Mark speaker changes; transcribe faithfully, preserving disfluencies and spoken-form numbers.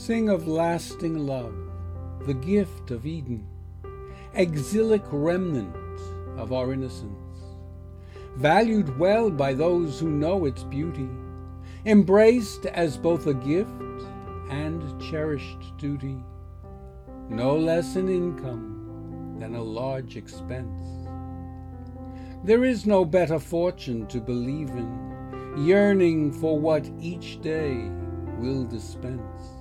Speaker 1: sing of lasting love, the gift of Eden, exilic remnant of our innocence, valued well by those who know its beauty, embraced as both a gift and cherished duty, no less an income than a large expense. There is no better fortune to believe in, yearning for what each day will dispense.